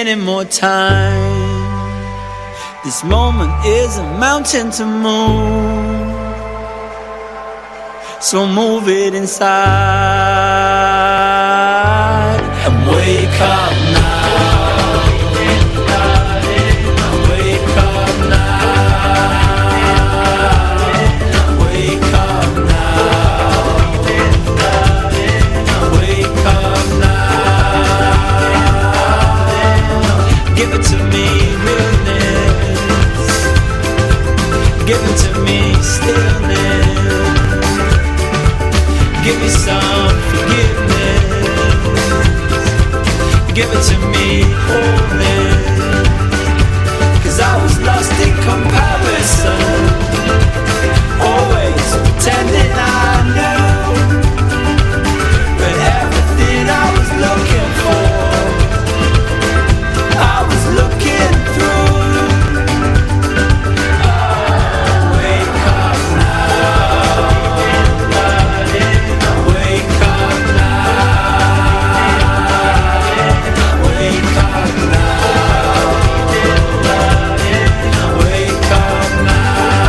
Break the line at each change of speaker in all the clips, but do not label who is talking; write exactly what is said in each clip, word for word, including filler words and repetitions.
any more time. This moment is a mountain to move, so move it inside and wake up now. Wake up now. Wake up now. Wake up now. Give it to me, realness. Give it to me, stillness. Give me some forgiveness. Give it to me, wholeness. 'Cause I was lost in comparison, always pretending I knew, but everything I was looking for, I was looking through. Wake up now.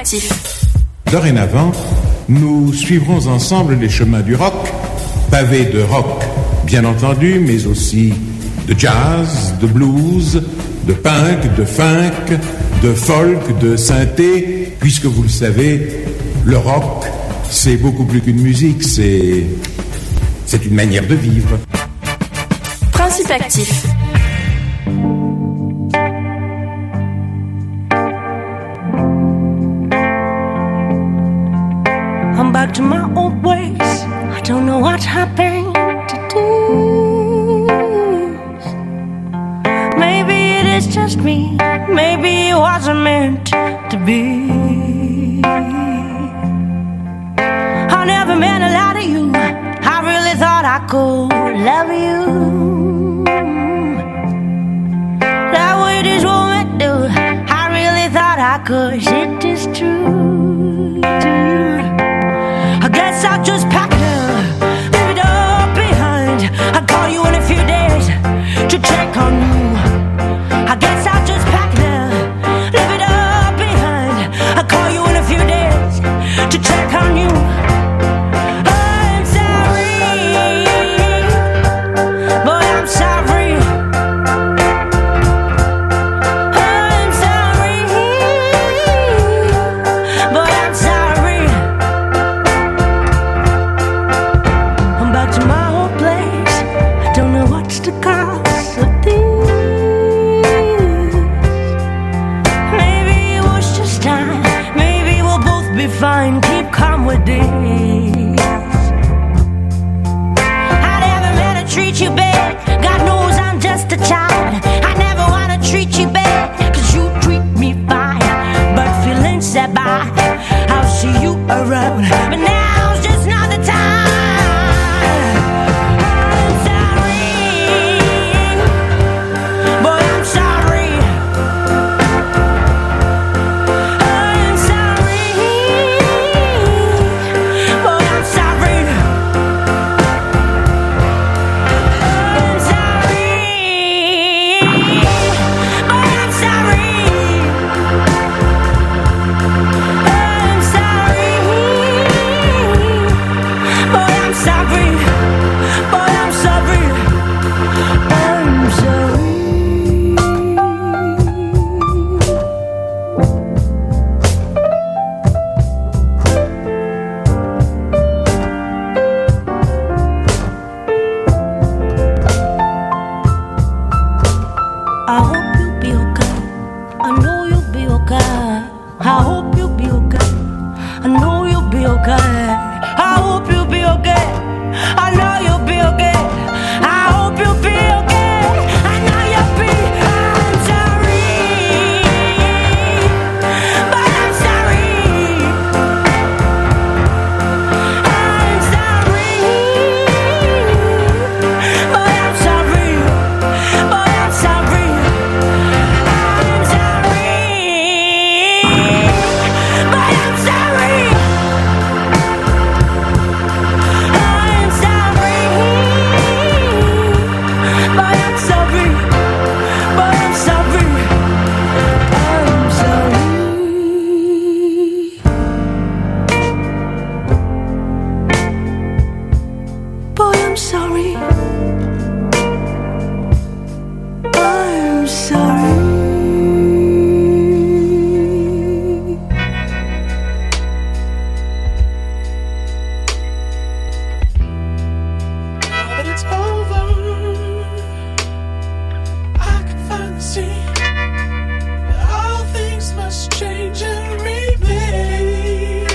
Actif.
Dorénavant, nous suivrons ensemble les chemins du rock, pavés de rock, bien entendu, mais aussi de jazz, de blues, de punk, de funk, de folk, de synthé, puisque vous le savez, le rock, c'est beaucoup plus qu'une musique, c'est, c'est une manière de vivre.
Principe Actif.
I'm back to my old ways. I don't know what happened to do. Maybe it is just me. Maybe it wasn't meant to be. I never meant a lot of you. I really thought I could love you. That way this woman do. I really thought I could. It is true. I guess I'll just pack it up, leave it up behind. I'll call you in a few days to check on you. I guess I'll just pack it up, leave it up behind. I'll call you in a few days to check on you. I'm sorry, but I'm sorry. I'm sorry, but I'm sorry. I'm back to my old place. I don't know what's the cause of this. Maybe it was just time. Maybe we'll both be fine. Keep calm with this. I never meant to treat you bad. God knows I'm just a child. I never wanna treat you bad, cause you treat me fine. But feelings that by, I'll see you around. But now's just not the time. I'm sorry, but I'm sorry. I'm sorry, but I'm sorry. I'm sorry, but I'm sorry. I'm sorry, but I'm sorry. But I'm sorry. I'm sorry. I hope you'll be okay. I know you'll be okay. I hope you'll be okay. I know you'll be okay. I hope you'll be okay. I know you'll be okay. I hope you'll be okay. I know you'll be. I'm sorry, but I'm sorry. I'm sorry, but I'm sorry. But I'm sorry. I'm sorry, but I'm sorry. I'm sorry, but I'm sorry. But I'm sorry. I'm sorry. Boy, I'm sorry. I'm sorry.
Now that it's over, I can finally see that all things must change and remain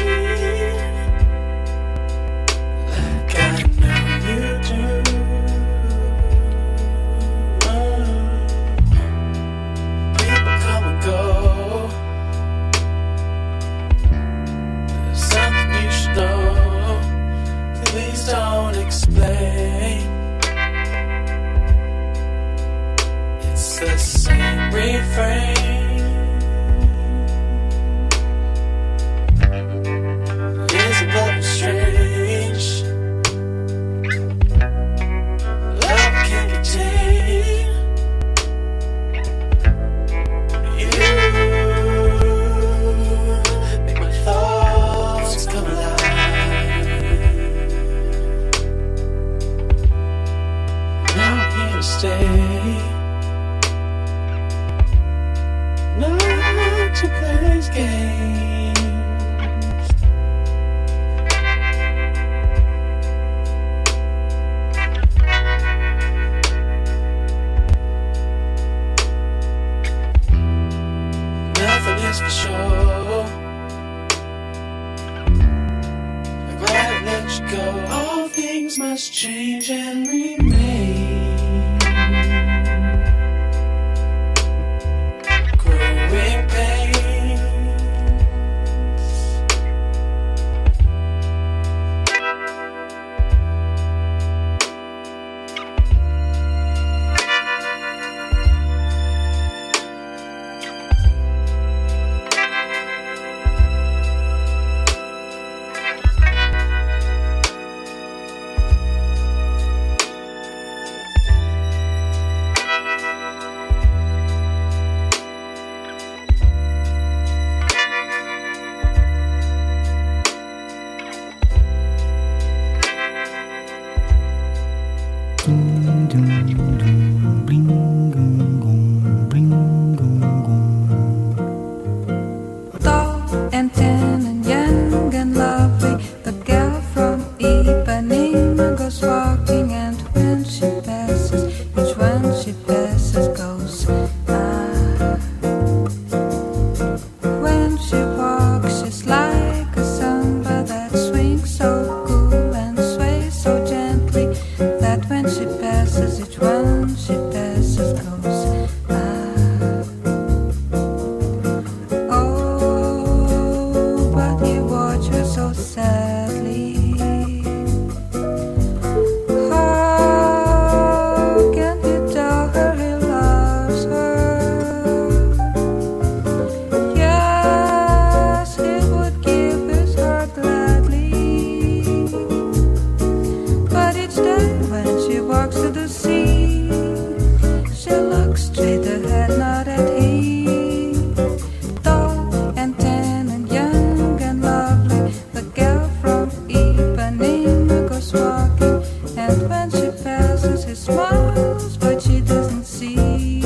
like I know you do. People come and go. There's something you should know. Please don't explain. It's the same refrain. Isn't love strange? Love can't contain you. Make my to stay, not to play these games. Nothing is for sure. I'm glad I let you go. All things must change and remain. Growing pains.
Tall and thin and young and lovely, the girl from Ipanema goes walking, and when she passes, each one she passes goes ah. When she walks, she's like a samba that swings so cool and sways so gently, that when she passes, each one she passes goes ah. Oh, but he watched her so sadly. How can he tell her he loves her? Yes, he would give his heart gladly. But each day when she walks to the sea, she looks straight ahead, not at him. Tall and tan and young and lovely, the girl from Ipanema goes walking, and when she passes, he smiles, but she doesn't see.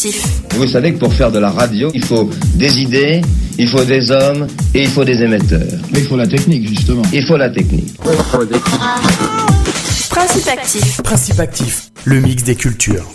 Principactif.
Vous savez que pour faire de la radio, il faut des idées, il faut des hommes et il faut des émetteurs.
Mais il faut la technique, justement.
Il faut la technique.
Principactif.
Principactif, le mix des cultures.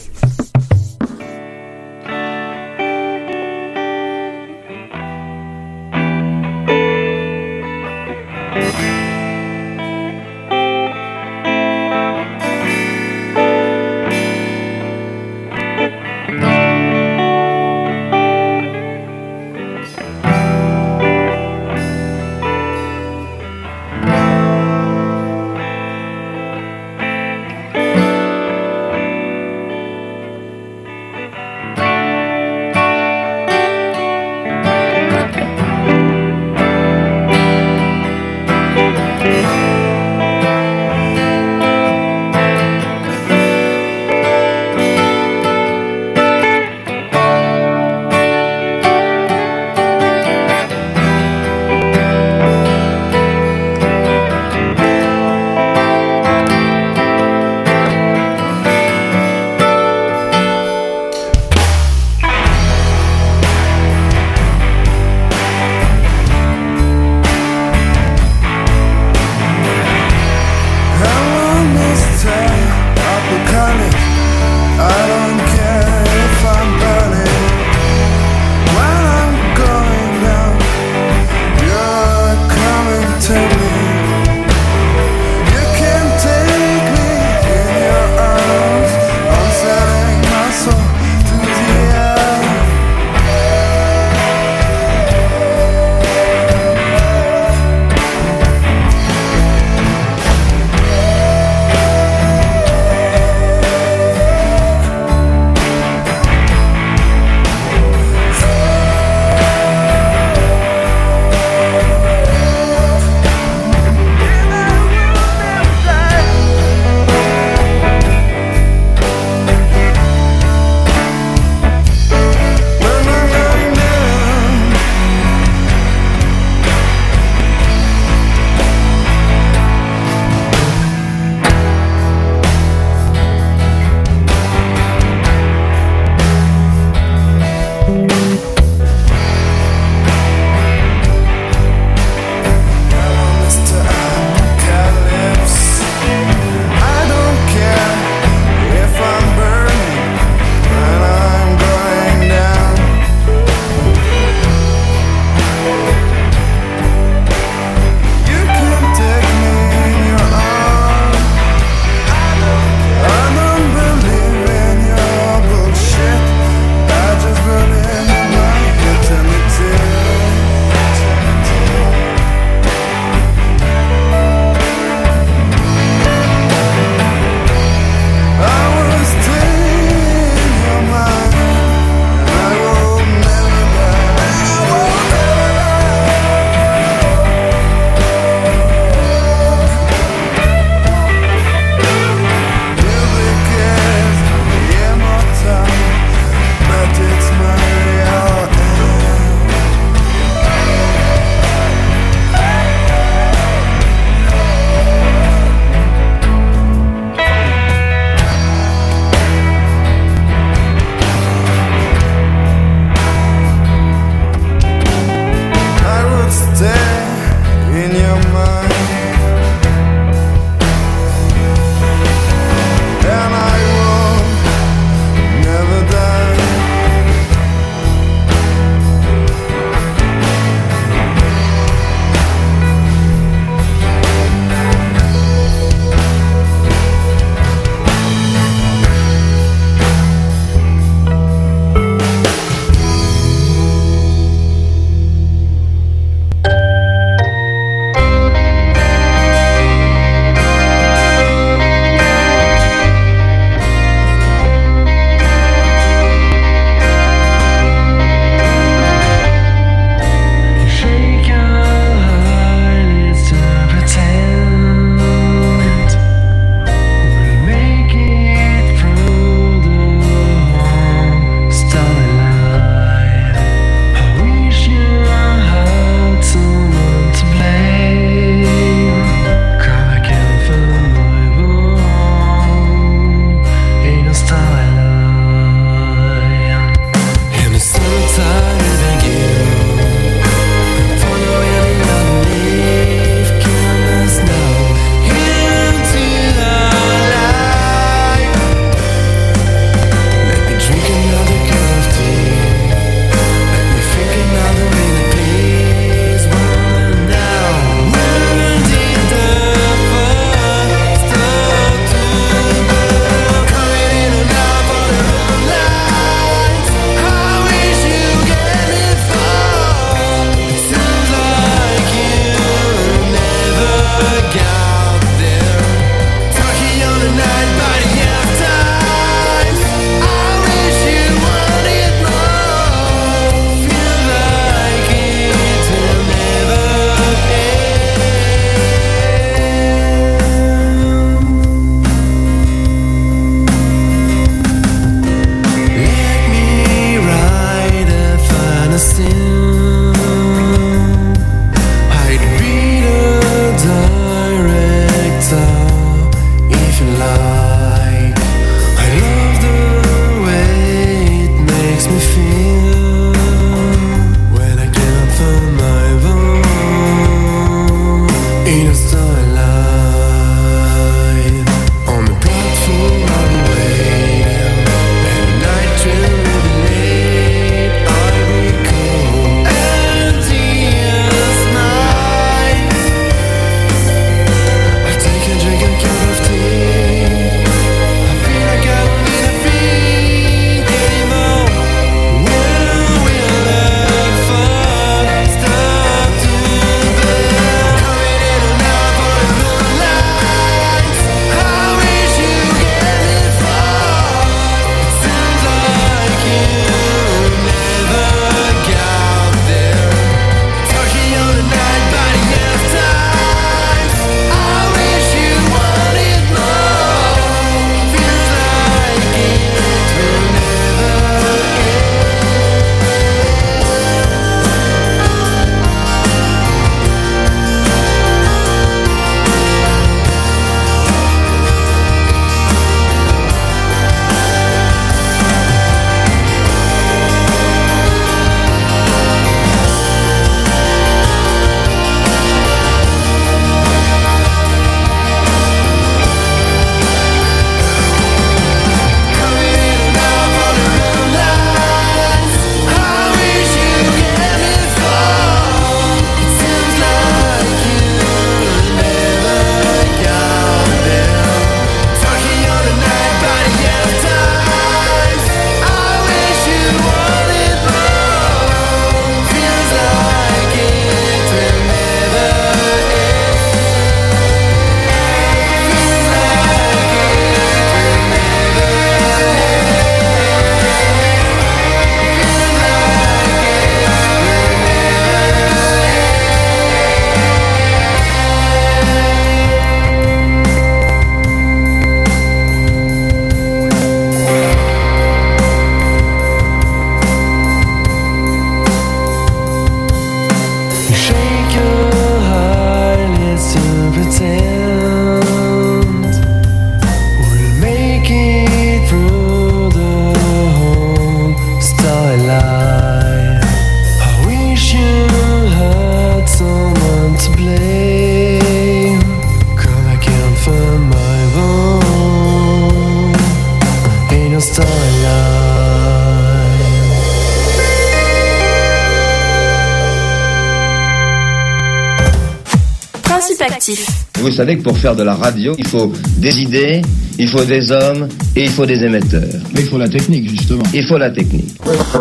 Actif.
Vous savez que pour faire de la radio, il faut des idées, il faut des hommes et il faut des émetteurs.
Mais il faut la technique, justement.
Il faut la technique.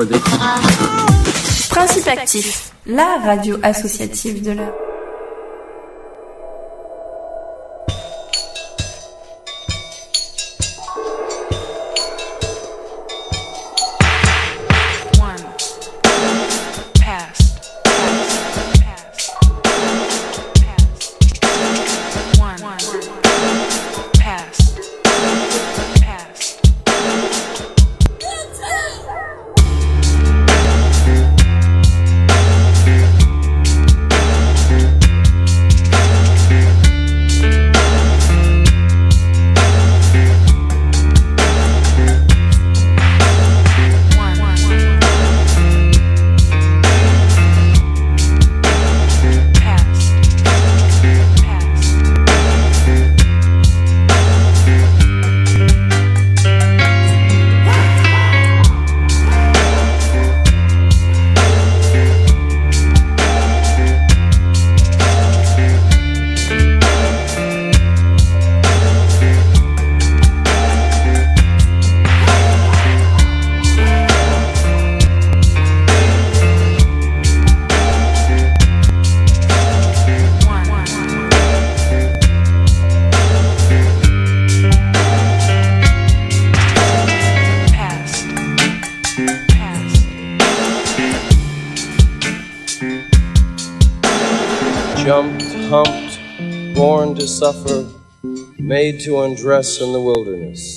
Principe Actif, la radio associative de l'heure.
Jumped, humped, born to suffer, made to undress in the wilderness.